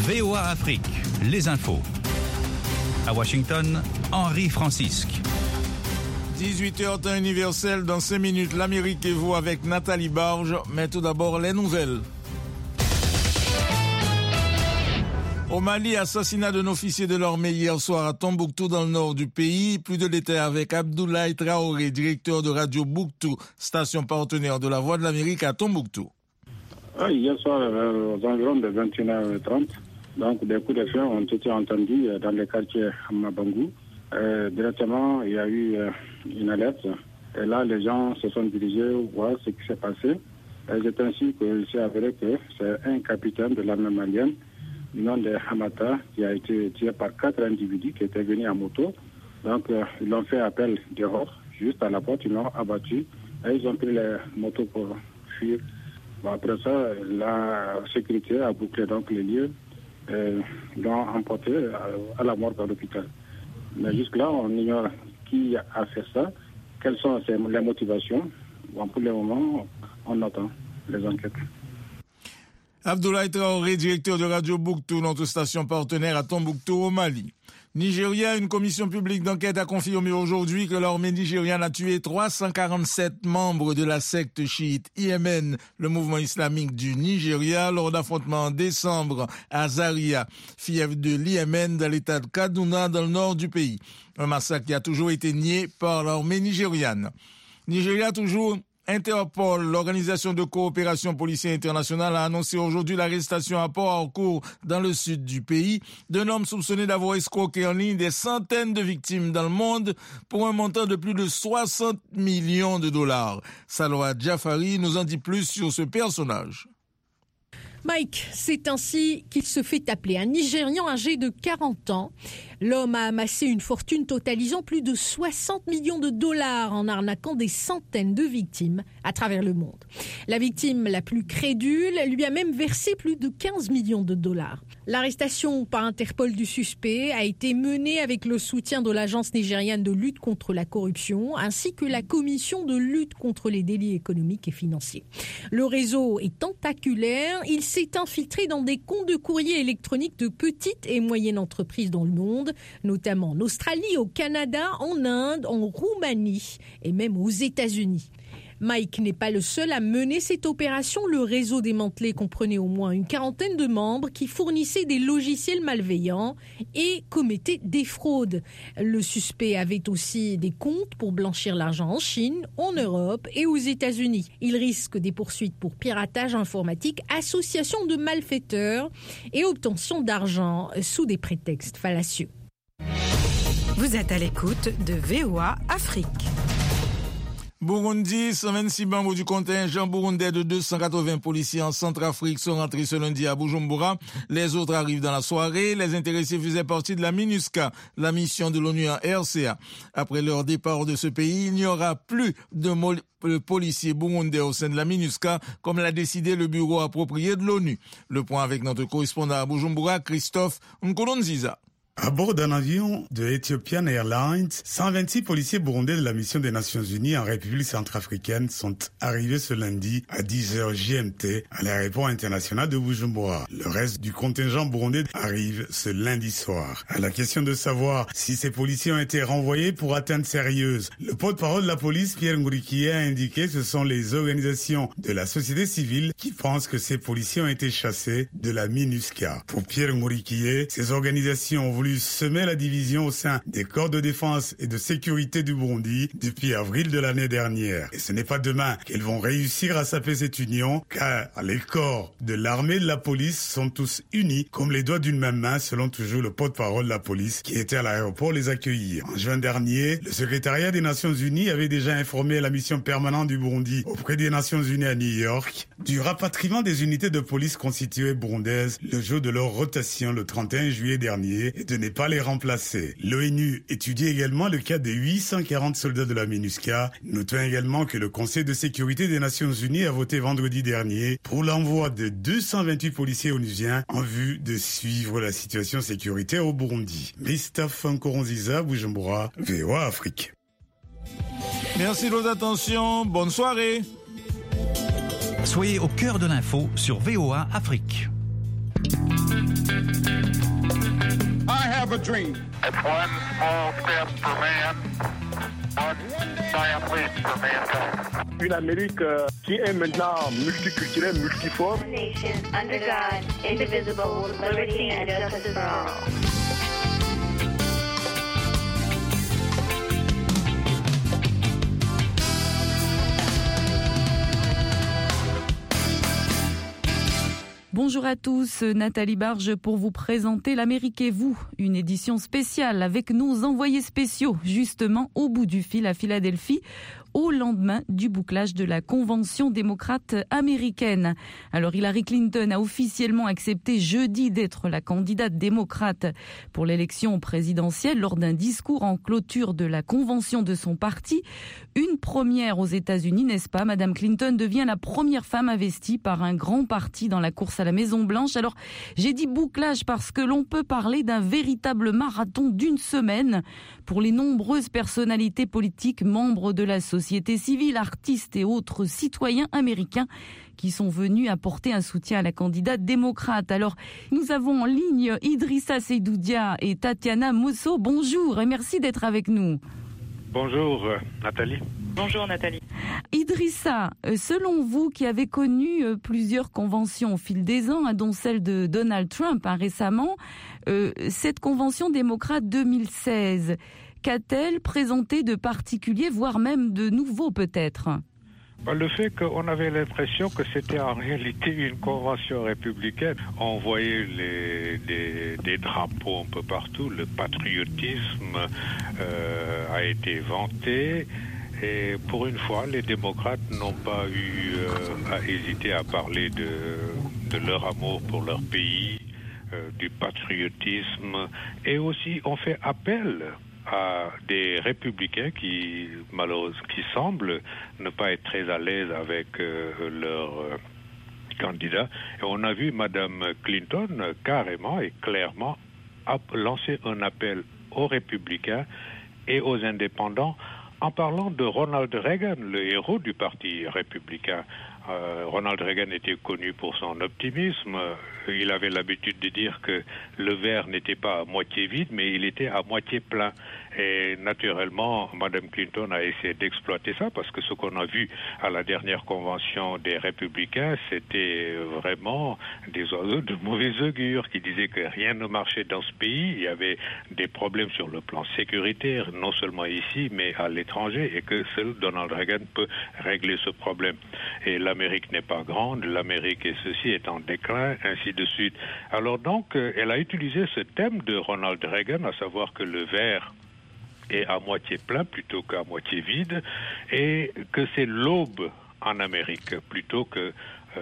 VOA Afrique, les infos. À Washington, Henri Francisque. 18h temps universel, dans 5 minutes, l'Amérique et vous avec Nathalie Barge. Mais tout d'abord, les nouvelles. Au Mali, assassinat d'un officier de l'armée hier soir à Tombouctou dans le nord du pays. Plus de détails avec Abdoulaye Traoré, directeur de Radio Bouktou, station partenaire de la Voix de l'Amérique à Tombouctou. Hier soir, aux environs de 21h30, donc des coups de feu ont été entendus dans les quartiers Mabangou. Directement, il y a eu une alerte. Et là, les gens se sont dirigés voir ce qui s'est passé. Et c'est ainsi qu'il s'est avéré que c'est un capitaine de l'armée malienne, du nom de Hamata, qui a été tiré par 4 individus qui étaient venus en moto. Donc, ils l'ont fait appel dehors, juste à la porte, ils l'ont abattu. Et ils ont pris les motos pour fuir. Bon, après ça, la sécurité a bouclé donc les lieux et l'ont emporté à la morgue à l'hôpital. Mais jusque-là, on ignore qui a fait ça, quelles sont les motivations. Bon, pour le moment, on attend les enquêtes. Abdoulaye Traoré, directeur de Radio Bouktou, notre station partenaire à Tombouctou au Mali. Nigeria, une commission publique d'enquête a confirmé aujourd'hui que l'armée nigériane a tué 347 membres de la secte chiite IMN, le mouvement islamique du Nigeria, lors d'affrontements en décembre à Zaria, fief de l'IMN dans l'état de Kaduna, dans le nord du pays. Un massacre qui a toujours été nié par l'armée nigériane. Nigeria toujours. Interpol, l'organisation de coopération policière internationale, a annoncé aujourd'hui l'arrestation à Port-Harcourt, dans le sud du pays, d'un homme soupçonné d'avoir escroqué en ligne des centaines de victimes dans le monde pour un montant de plus de 60 millions de dollars. Salwa Jafari nous en dit plus sur ce personnage. Mike, c'est ainsi qu'il se fait appeler, un Nigérian âgé de 40 ans. L'homme a amassé une fortune totalisant plus de 60 millions de dollars en arnaquant des centaines de victimes à travers le monde. La victime la plus crédule lui a même versé plus de 15 millions de dollars. L'arrestation par Interpol du suspect a été menée avec le soutien de l'Agence nigériane de lutte contre la corruption ainsi que la Commission de lutte contre les délits économiques et financiers. Le réseau est tentaculaire, il s'est infiltré dans des comptes de courrier électroniques de petites et moyennes entreprises dans le monde, notamment en Australie, au Canada, en Inde, en Roumanie et même aux États-Unis. Mike n'est pas le seul à mener cette opération. Le réseau démantelé comprenait au moins une quarantaine de membres qui fournissaient des logiciels malveillants et commettaient des fraudes. Le suspect avait aussi des comptes pour blanchir l'argent en Chine, en Europe et aux États-Unis. Il risque des poursuites pour piratage informatique, association de malfaiteurs et obtention d'argent sous des prétextes fallacieux. Vous êtes à l'écoute de VOA Afrique. Burundi, 126 membres du contingent burundais de 280 policiers en Centrafrique sont rentrés ce lundi à Bujumbura. Les autres arrivent dans la soirée. Les intéressés faisaient partie de la MINUSCA, la mission de l'ONU en RCA. Après leur départ de ce pays, il n'y aura plus de policiers burundais au sein de la MINUSCA, comme l'a décidé le bureau approprié de l'ONU. Le point avec notre correspondant à Bujumbura, Christophe Nkolonziza. À bord d'un avion de Ethiopian Airlines, 126 policiers burundais de la mission des Nations Unies en République centrafricaine sont arrivés ce lundi à 10h GMT à l'aéroport international de Bujumbura. Le reste du contingent burundais arrive ce lundi soir. À la question de savoir si ces policiers ont été renvoyés pour atteinte sérieuse, le porte-parole de la police, Pierre Ngurikiye, a indiqué que ce sont les organisations de la société civile qui pensent que ces policiers ont été chassés de la MINUSCA. Pour Pierre Ngurikiye, ces organisations ont voulu semer la division au sein des corps de défense et de sécurité du Burundi depuis avril de l'année dernière. Et ce n'est pas demain qu'elles vont réussir à saper cette union, car les corps de l'armée et de la police sont tous unis comme les doigts d'une même main, selon toujours le porte-parole de la police qui était à l'aéroport les accueillir. En juin dernier, le secrétariat des Nations Unies avait déjà informé la mission permanente du Burundi auprès des Nations Unies à New York du rapatriement des unités de police constituées burundaises le jour de leur rotation le 31 juillet dernier et de ne pas les remplacer. L'ONU étudie également le cas des 840 soldats de la MINUSCA. Notons également que le Conseil de sécurité des Nations Unies a voté vendredi dernier pour l'envoi de 228 policiers onusiens en vue de suivre la situation sécuritaire au Burundi. Christophe Nkoronziza, Bujumbura, VOA Afrique. Merci de votre attention. Bonne soirée. Soyez au cœur de l'info sur VOA Afrique. I have a dream. It's one small step for man, one giant leap for mankind. Une Amérique qui est maintenant multiculturelle, multiforme. Nation under God, indivisible, with liberty and justice for all. Bonjour à tous, Nathalie Barge pour vous présenter l'Amérique et vous, une édition spéciale avec nos envoyés spéciaux, justement au bout du fil à Philadelphie, au lendemain du bouclage de la Convention démocrate américaine. Alors Hillary Clinton a officiellement accepté jeudi d'être la candidate démocrate pour l'élection présidentielle lors d'un discours en clôture de la convention de son parti. Une première aux États-Unis, n'est-ce pas? Madame Clinton devient la première femme investie par un grand parti dans la course à la Maison-Blanche. Alors j'ai dit bouclage parce que l'on peut parler d'un véritable marathon d'une semaine pour les nombreuses personnalités politiques membres de la société civile, artistes et autres citoyens américains qui sont venus apporter un soutien à la candidate démocrate. Alors, nous avons en ligne Idrissa Seydoudia et Tatiana Mosso. Bonjour et merci d'être avec nous. Bonjour Nathalie. Bonjour Nathalie. Idrissa, selon vous qui avez connu plusieurs conventions au fil des ans, dont celle de Donald Trump récemment, cette convention démocrate 2016, qu'a-t-elle présenté de particulier, voire même de nouveau peut-être ? Le fait qu'on avait l'impression que c'était en réalité une convention républicaine. On voyait des drapeaux un peu partout, le patriotisme a été vanté. Et pour une fois, les démocrates n'ont pas eu à hésiter à parler de leur amour pour leur pays, du patriotisme, et aussi on fait appel à des républicains qui semblent ne pas être très à l'aise avec leur candidat. Et on a vu Madame Clinton carrément et clairement lancer un appel aux républicains et aux indépendants en parlant de Ronald Reagan, le héros du parti républicain. Ronald Reagan était connu pour son optimisme. Il avait l'habitude de dire que le verre n'était pas à moitié vide, mais il était à moitié plein. Et naturellement, Mme Clinton a essayé d'exploiter ça, parce que ce qu'on a vu à la dernière convention des Républicains, c'était vraiment des oiseaux de mauvais augure qui disaient que rien ne marchait dans ce pays. Il y avait des problèmes sur le plan sécuritaire, non seulement ici, mais à l'étranger, et que seul Donald Reagan peut régler ce problème. Et l'Amérique n'est pas grande, l'Amérique et ceci est en déclin, ainsi de suite. Alors donc, elle a utilisé ce thème de Ronald Reagan, à savoir que le verre est à moitié plein plutôt qu'à moitié vide, et que c'est l'aube en Amérique plutôt que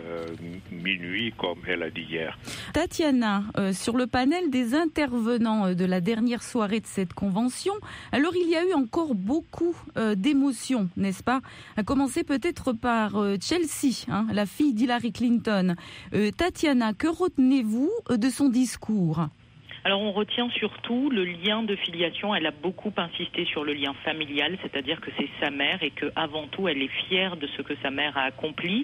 minuit, comme elle a dit hier. Tatiana, sur le panel des intervenants de la dernière soirée de cette convention, alors il y a eu encore beaucoup d'émotions, n'est-ce pas? À commencer peut-être par Chelsea, la fille d'Hillary Clinton. Tatiana, que retenez-vous de son discours? Alors on retient surtout le lien de filiation. Elle a beaucoup insisté sur le lien familial, c'est-à-dire que c'est sa mère et qu'avant tout elle est fière de ce que sa mère a accompli.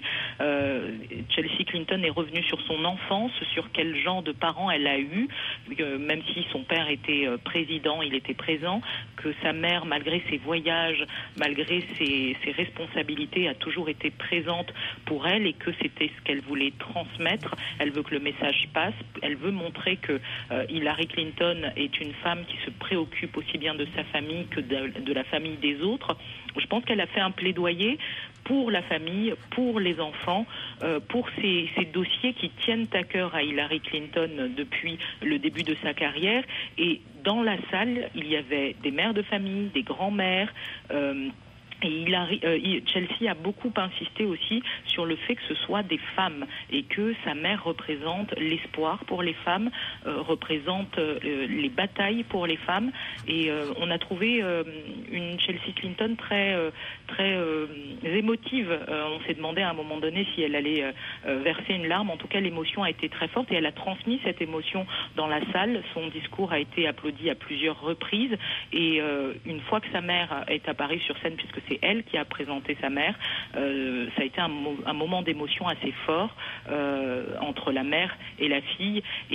Chelsea Clinton est revenue sur son enfance, sur quel genre de parents elle a eu, même si son père était président, il était présent, que sa mère, malgré ses voyages, malgré ses responsabilités, a toujours été présente pour elle et que c'était ce qu'elle voulait transmettre. Elle veut que le message passe, elle veut montrer que Hillary Clinton est une femme qui se préoccupe aussi bien de sa famille que de la famille des autres. Je pense qu'elle a fait un plaidoyer pour la famille, pour les enfants, pour ces dossiers qui tiennent à cœur à Hillary Clinton depuis le début de sa carrière. Et dans la salle, il y avait des mères de famille, des grands-mères, et Chelsea a beaucoup insisté aussi sur le fait que ce soit des femmes et que sa mère représente l'espoir pour les femmes, représente les batailles pour les femmes. Et on a trouvé une Chelsea Clinton très émotive. On s'est demandé à un moment donné si elle allait verser une larme. En tout cas, l'émotion a été très forte et elle a transmis cette émotion dans la salle. Son discours a été applaudi à plusieurs reprises. Et une fois que sa mère est apparue sur scène, puisque c'est elle qui a présenté sa mère, ça a été un moment d'émotion assez fort entre la mère et la fille.